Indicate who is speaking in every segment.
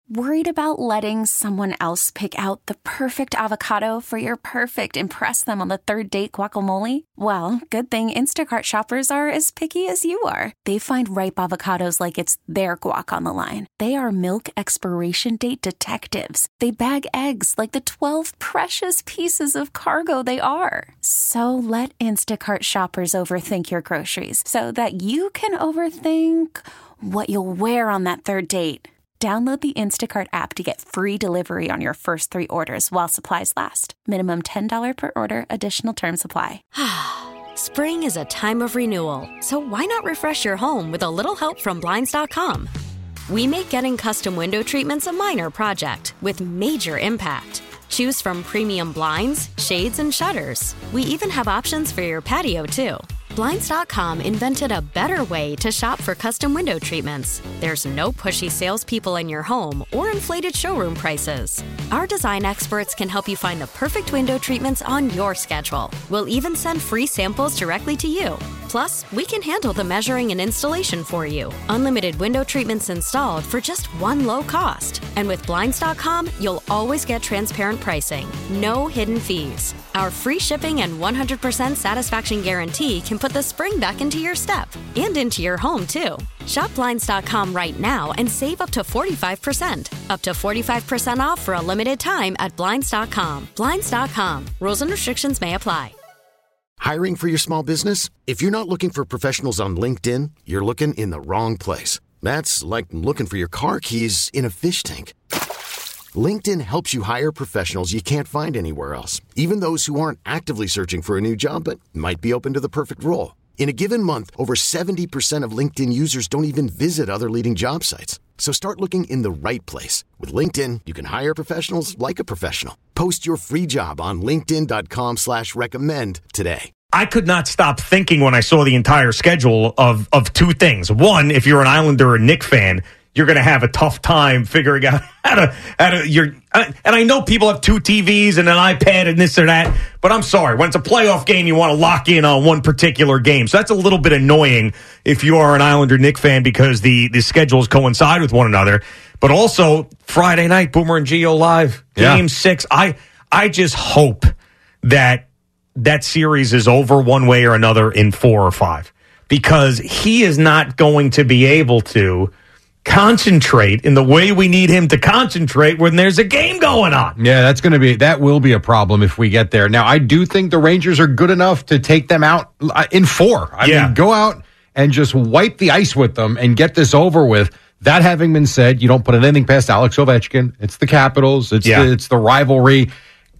Speaker 1: Worried about letting someone else pick out the perfect avocado for your perfect impress them on the third date guacamole? Well, good thing Instacart shoppers are as picky as you are. They find ripe avocados like it's their guac on the line. They are milk expiration date detectives. They bag eggs like the 12 precious pieces of cargo they are. So let Instacart shoppers overthink your groceries so that you can overthink what you'll wear on that third date. Download the Instacart app to get free delivery on your first 3 orders while supplies last. Minimum $10 per order. Additional terms apply.
Speaker 2: Spring is a time of renewal, so why not refresh your home with a little help from Blinds.com? We make getting custom window treatments a minor project with major impact. Choose from premium blinds, shades, and shutters. We even have options for your patio, too. Blinds.com invented a better way to shop for custom window treatments. There's no pushy salespeople in your home or inflated showroom prices. Our design experts can help you find the perfect window treatments on your schedule. We'll even send free samples directly to you. Plus, we can handle the measuring and installation for you. Unlimited window treatments installed for just one low cost. And with Blinds.com, you'll always get transparent pricing. No hidden fees. Our free shipping and 100% satisfaction guarantee can put the spring back into your step and into your home, too. Shop Blinds.com right now and save up to 45%. Up to 45% off for a limited time at Blinds.com. Blinds.com. Rules and restrictions may apply.
Speaker 3: Hiring for your small business? If you're not looking for professionals on LinkedIn, you're looking in the wrong place. That's like looking for your car keys in a fish tank. LinkedIn helps you hire professionals you can't find anywhere else, even those who aren't actively searching for a new job but might be open to the perfect role. In a given month, over 70% of LinkedIn users don't even visit other leading job sites. So start looking in the right place. With LinkedIn, you can hire professionals like a professional. Post your free job on linkedin.com/recommend today.
Speaker 4: I could not stop thinking when I saw the entire schedule of 2 things. One, if you're an Islander or Knick fan, you're going to have a tough time figuring out how to and I know people have 2 TVs and an iPad and this or that, but I'm sorry. When it's a playoff game, you want to lock in on one particular game. So that's a little bit annoying if you are an Islander Knick fan because the schedules coincide with one another. But also, Friday night, Boomer and Gio live, Game 6. I just hope that series is over one way or another in 4 or 5 because he is not going to be able to concentrate in the way we need him to concentrate when there's a game going on.
Speaker 5: Yeah, that will be a problem if we get there. Now, I do think the Rangers are good enough to take them out in 4. I mean, go out and just wipe the ice with them and get this over with. That having been said, you don't put anything past Alex Ovechkin. It's the Capitals. It's the rivalry.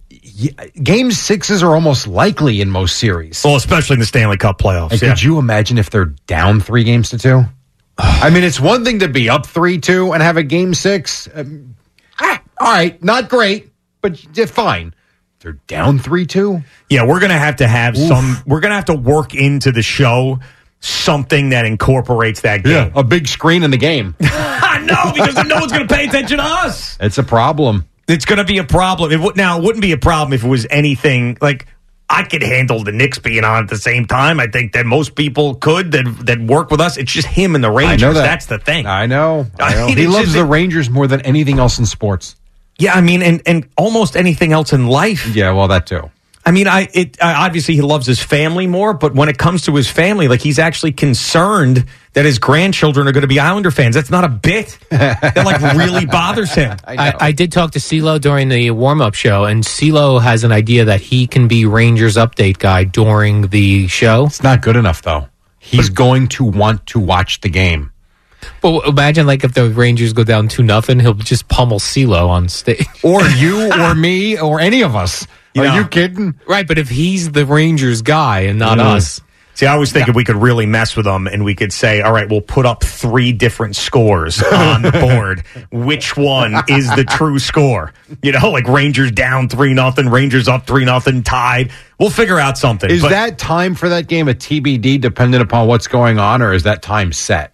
Speaker 5: Game 6s are almost likely in most series.
Speaker 4: Well, especially in the Stanley Cup playoffs.
Speaker 5: And could you imagine if they're down 3-2? I mean, it's one thing to be up 3-2 and have a Game 6. All right, not great, but fine. They're down 3-2.
Speaker 4: Yeah, we're going to have we're going to have to work into the show something that incorporates that game.
Speaker 5: Yeah, a big screen in the game.
Speaker 4: No, because no one's going to pay attention to us.
Speaker 5: It's a problem.
Speaker 4: It's going to be a problem. It wouldn't be a problem if it was anything like I could handle the Knicks being on at the same time. I think that most people could that work with us. It's just him and the Rangers.
Speaker 5: I know that.
Speaker 4: That's the thing.
Speaker 5: I know. He loves the Rangers more than anything else in sports.
Speaker 4: Yeah, I mean, and almost anything else in life.
Speaker 5: Yeah, well, that too.
Speaker 4: I mean, obviously he loves his family more, but when it comes to his family, like he's actually concerned that his grandchildren are going to be Islander fans. That's not a bit. That like really bothers him.
Speaker 6: I did talk to CeeLo during the warm-up show, and CeeLo has an idea that he can be Rangers update guy during the show.
Speaker 5: It's not good enough, though. He's going to want to watch the game.
Speaker 6: But imagine, like, if the Rangers go down 2-0, he'll just pummel CeeLo on stage.
Speaker 5: Or you, or me, or any of us. Are you kidding?
Speaker 6: Right, but if he's the Rangers guy and not us.
Speaker 4: See, I always think if we could really mess with them and we could say, all right, we'll put up 3 different scores on the board. Which one is the true score? You know, like Rangers down 3-0, Rangers up 3-0, tied. We'll figure out something.
Speaker 5: Is that time for that game a TBD dependent upon what's going on, or is that time set?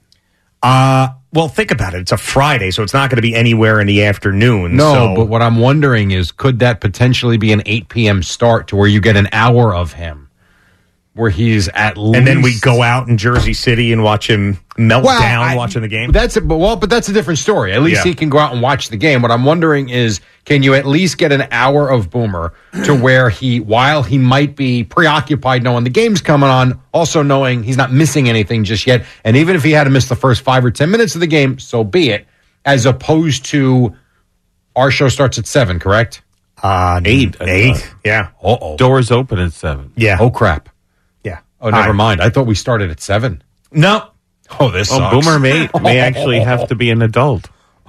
Speaker 4: Well, think about it. It's a Friday, so it's not going to be anywhere in the afternoon.
Speaker 5: No, but what I'm wondering is, could that potentially be an 8 p.m. start to where you get an hour of him? where he's at least...
Speaker 4: And then we go out in Jersey City and watch him melt down watching the game?
Speaker 5: But that's a different story. At least he can go out and watch the game. What I'm wondering is, can you at least get an hour of Boomer to where while he might be preoccupied knowing the game's coming on, also knowing he's not missing anything just yet, and even if he had to miss the first 5 or 10 minutes of the game, so be it, as opposed to our show starts at 7, correct?
Speaker 4: 8. Yeah.
Speaker 5: Uh-oh.
Speaker 7: Doors open at 7.
Speaker 4: Yeah.
Speaker 5: Oh, crap.
Speaker 4: Yeah.
Speaker 5: Oh, never mind. I thought we started at 7.
Speaker 4: No.
Speaker 5: Oh, this sucks.
Speaker 7: Boomer may actually have to be an adult.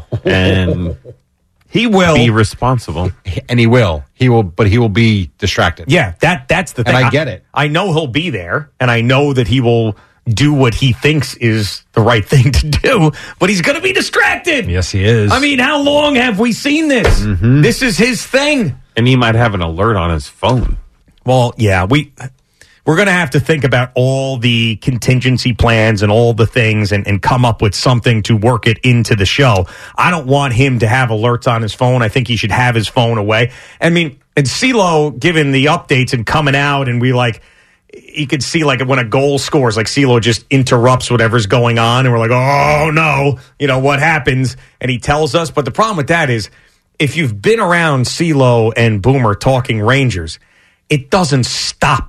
Speaker 7: And
Speaker 4: he will
Speaker 7: be responsible.
Speaker 5: And he will, but he will be distracted.
Speaker 4: Yeah, that's the thing.
Speaker 5: And I get it.
Speaker 4: I know he'll be there, and I know that he will do what he thinks is the right thing to do, but he's going to be distracted.
Speaker 5: Yes, he is.
Speaker 4: I mean, how long have we seen this? Mm-hmm. This is his thing.
Speaker 7: And he might have an alert on his phone.
Speaker 4: Well, yeah, we're going to have to think about all the contingency plans and all the things and come up with something to work it into the show. I don't want him to have alerts on his phone. I think he should have his phone away. I mean, and CeeLo giving the updates and coming out, and you could see like when a goal scores, like CeeLo just interrupts whatever's going on, and we're like, oh no, what happens? And he tells us. But the problem with that is, if you've been around CeeLo and Boomer talking Rangers, it doesn't stop.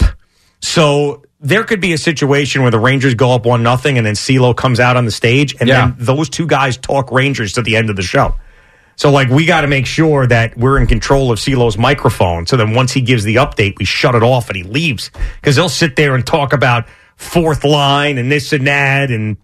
Speaker 4: So there could be a situation where the Rangers go up 1-0 and then CeeLo comes out on the stage, and then those two guys talk Rangers to the end of the show. So, we got to make sure that we're in control of CeeLo's microphone, so then once he gives the update, we shut it off and he leaves. Because he'll sit there and talk about fourth line and this and that and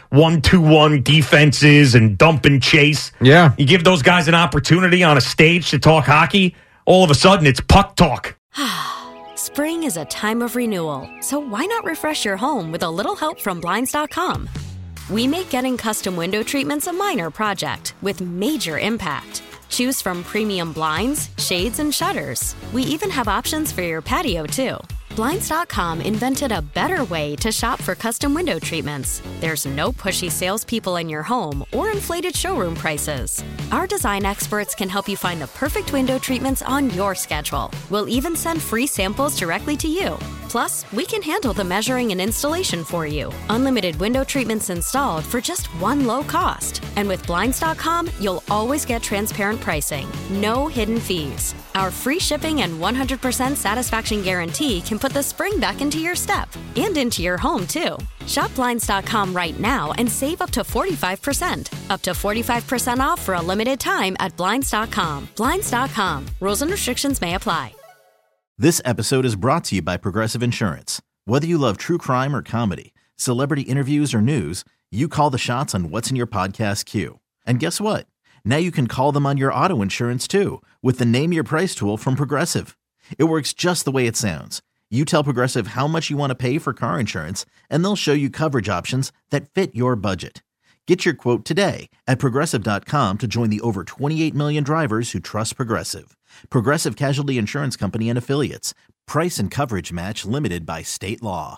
Speaker 4: 1-2-1 defenses and dump and chase.
Speaker 5: Yeah.
Speaker 4: You give those guys an opportunity on a stage to talk hockey, all of a sudden it's puck talk.
Speaker 2: Spring is a time of renewal, so why not refresh your home with a little help from Blinds.com? We make getting custom window treatments a minor project with major impact. Choose from premium blinds, shades, and shutters. We even have options for your patio, too. Blinds.com invented a better way to shop for custom window treatments. There's no pushy salespeople in your home or inflated showroom prices. Our design experts can help you find the perfect window treatments on your schedule. We'll even send free samples directly to you. Plus, we can handle the measuring and installation for you. Unlimited window treatments installed for just one low cost. And with Blinds.com, you'll always get transparent pricing. No hidden fees. Our free shipping and 100% satisfaction guarantee can put the spring back into your step and into your home, too. Shop Blinds.com right now and save up to 45%. Up to 45% off for a limited time at Blinds.com. Blinds.com. Rules and restrictions may apply.
Speaker 8: This episode is brought to you by Progressive Insurance. Whether you love true crime or comedy, celebrity interviews or news, you call the shots on what's in your podcast queue. And guess what? Now you can call them on your auto insurance, too, with the Name Your Price tool from Progressive. It works just the way it sounds. You tell Progressive how much you want to pay for car insurance, and they'll show you coverage options that fit your budget. Get your quote today at Progressive.com to join the over 28 million drivers who trust Progressive. Progressive Casualty Insurance Company and Affiliates. Price and coverage match limited by state law.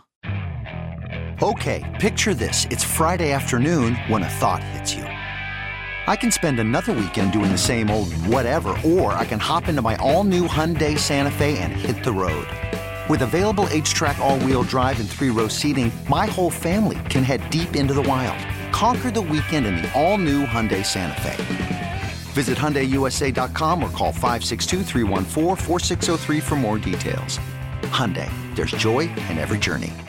Speaker 9: Okay, picture this. It's Friday afternoon when a thought hits you. I can spend another weekend doing the same old whatever, or I can hop into my all-new Hyundai Santa Fe and hit the road. With available H-Track all-wheel drive and 3-row seating, my whole family can head deep into the wild. Conquer the weekend in the all-new Hyundai Santa Fe. Visit HyundaiUSA.com or call 562-314-4603 for more details. Hyundai, there's joy in every journey.